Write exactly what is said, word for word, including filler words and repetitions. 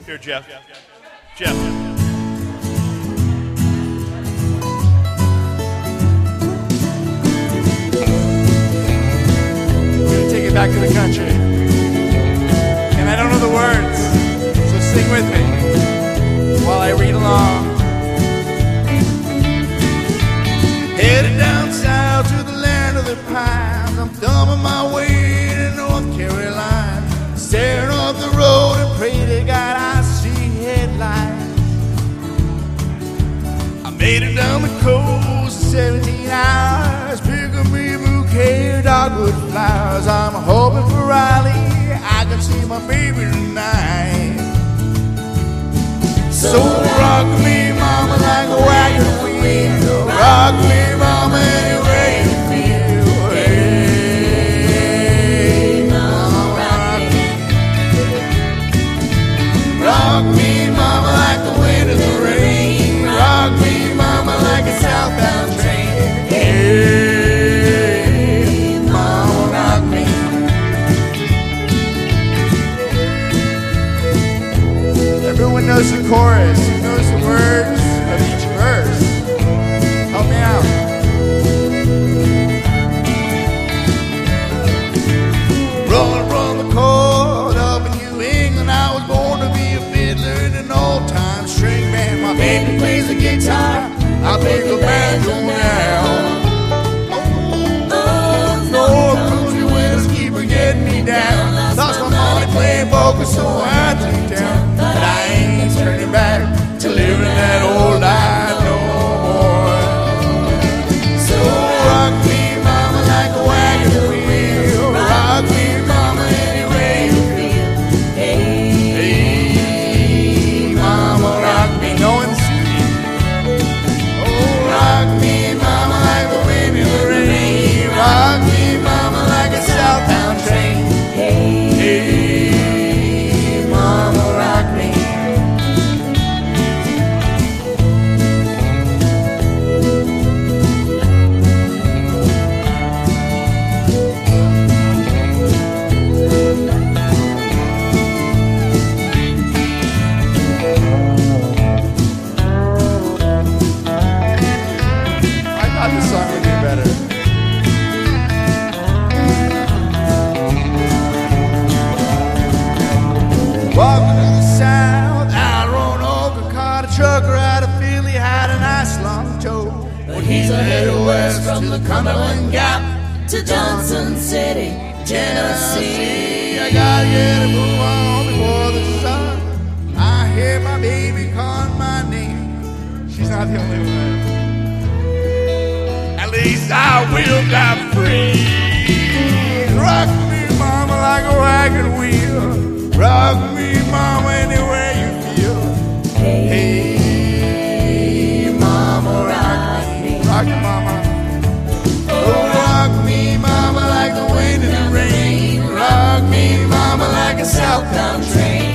Here, Jeff. Jeff. Take it back to the country. And I don't know the words, so sing with me while I read along. Headed down south to the land of the pines. I'm thumbing my way to North Carolina, staring off the road and pray to God I see headlights. I made it down the coast in seventeen hours, picking me a bouquet of dogwood flowers. I'm hoping for Raleigh, I can see my baby tonight. So rock me, mama, like a wagon wheel. Rock me, mama, anywhere you feel. Hey, mama, rock me. Rock me, mama, like the wind in the rain. Rock me, mama, like a southbound train. Hey, mama, rock me. Everyone knows the chorus. Who knows the words of each verse? Help me out. Rolling from the cold up in New England, I was born to be a fiddler in an old-time string band. My baby plays the guitar, I play the banjo now. Oh, no, country winds keep getting me down. Lost my money playing poker, so I took down. But I ain't turning back to living that old life no more. So rock me, mama, like a wagon wheel. Rock me, mama, anywhere you feel. Hey, mama, rock me, no one's seen. Oh, rock me, mama, like the wind in the rain. Rock me, mama, like a southbound train. Hey, mama, rock me. I thought this song would be better. Walking to the south, out of Roanoke, I caught a trucker out of Philly, had a nice long tow. But he's a headed west from the Cumberland Gap to Johnson City, Tennessee. I gotta get a move on before the sun. I hear my baby calling my name. She's not the only one. At least I will die free. Rock me, mama, like a wagon wheel. Rock me, mama, anywhere you feel. Hey, mama, rock me. Rock me, mama. Oh, rock me, mama, like the wind in the rain. Rock me, mama, like a southbound train.